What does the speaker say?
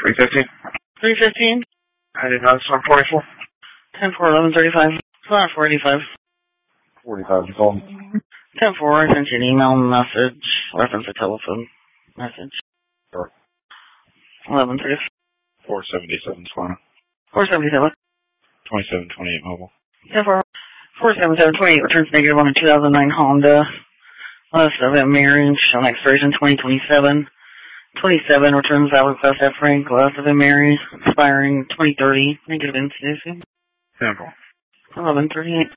315. 315. I did not start 44. 10-4, 1135. Flat 485. 45, you called. 10-4, I sent you an email message. Reference a telephone message. Sure. 1130. 477 Square. 477. 2728 mobile. 10-4. 47728 returns negative on a 2009 Honda. Last event marriage on expiration 2027. 27 returns valid class F rank. Last event marriage expiring 2030. Negative incident. 10-4. 1138.